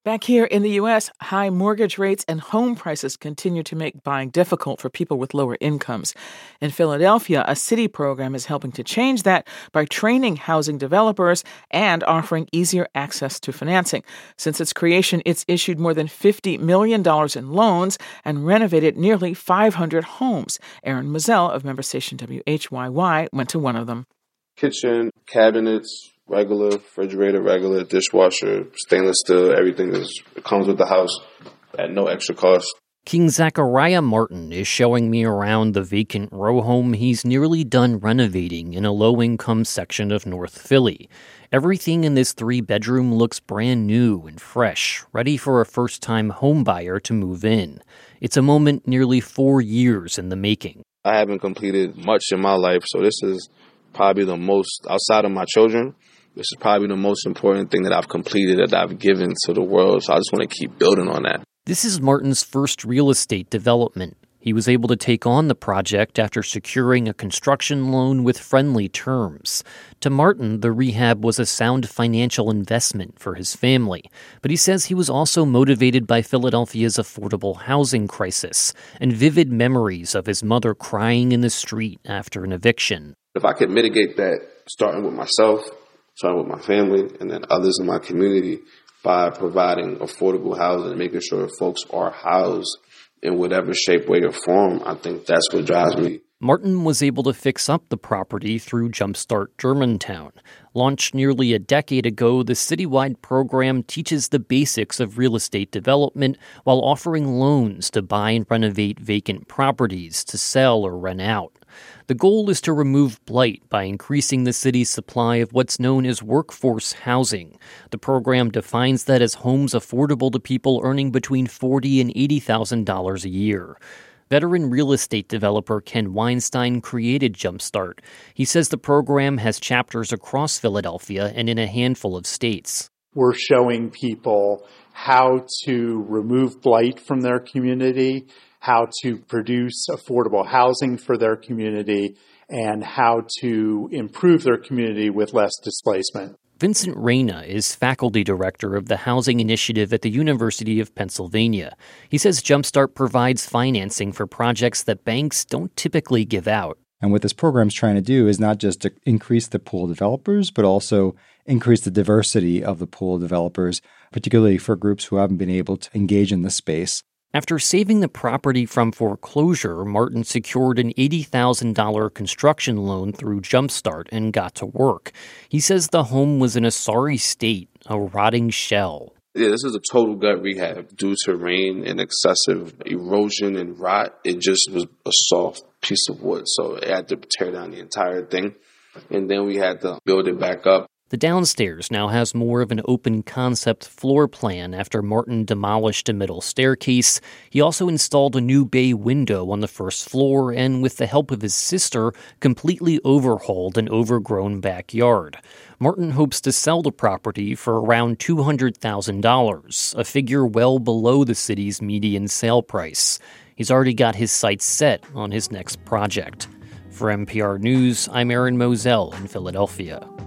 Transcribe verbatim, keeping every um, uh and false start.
Back here in the U S, high mortgage rates and home prices continue to make buying difficult for people with lower incomes. In Philadelphia, a city program is helping to change that by training housing developers and offering easier access to financing. Since its creation, it's issued more than fifty million dollars in loans and renovated nearly five hundred homes. Aaron Mizell of member station W H Y Y went to one of them. Kitchen, cabinets, regular refrigerator, regular dishwasher, stainless steel, everything is it comes with the house at no extra cost. King Zachariah Martin is showing me around the vacant row home he's nearly done renovating in a low-income section of North Philly. Everything in this three-bedroom looks brand new and fresh, ready for a first-time homebuyer to move in. It's a moment nearly four years in the making. I haven't completed much in my life, so this is probably the most, outside of my children, this is probably the most important thing that I've completed, that I've given to the world. So I just want to keep building on that. This is Martin's first real estate development. He was able to take on the project after securing a construction loan with friendly terms. To Martin, the rehab was a sound financial investment for his family. But he says he was also motivated by Philadelphia's affordable housing crisis and vivid memories of his mother crying in the street after an eviction. If I could mitigate that, starting with myself, starting with my family, and then others in my community, by providing affordable housing and making sure folks are housed in whatever shape, way, or form, I think that's what drives me. Martin was able to fix up the property through Jumpstart Germantown. Launched nearly a decade ago, the citywide program teaches the basics of real estate development while offering loans to buy and renovate vacant properties to sell or rent out. The goal is to remove blight by increasing the city's supply of what's known as workforce housing. The program defines that as homes affordable to people earning between forty thousand dollars and eighty thousand dollars a year. Veteran real estate developer Ken Weinstein created Jumpstart. He says the program has chapters across Philadelphia and in a handful of states. We're showing people how to remove blight from their community, how to produce affordable housing for their community, and how to improve their community with less displacement. Vincent Reyna is faculty director of the Housing Initiative at the University of Pennsylvania. He says Jumpstart provides financing for projects that banks don't typically give out. And what this program is trying to do is not just to increase the pool of developers, but also increase the diversity of the pool of developers, particularly for groups who haven't been able to engage in the space. After saving the property from foreclosure, Martin secured an eighty thousand dollars construction loan through Jumpstart and got to work. He says the home was in a sorry state, a rotting shell. Yeah, this is a total gut rehab. Due to rain and excessive erosion and rot, it just was a soft piece of wood. So it had to tear down the entire thing. And then we had to build it back up. The downstairs now has more of an open concept floor plan after Martin demolished a middle staircase. He also installed a new bay window on the first floor and, with the help of his sister, completely overhauled an overgrown backyard. Martin hopes to sell the property for around two hundred thousand dollars, a figure well below the city's median sale price. He's already got his sights set on his next project. For N P R News, I'm Aaron Moselle in Philadelphia.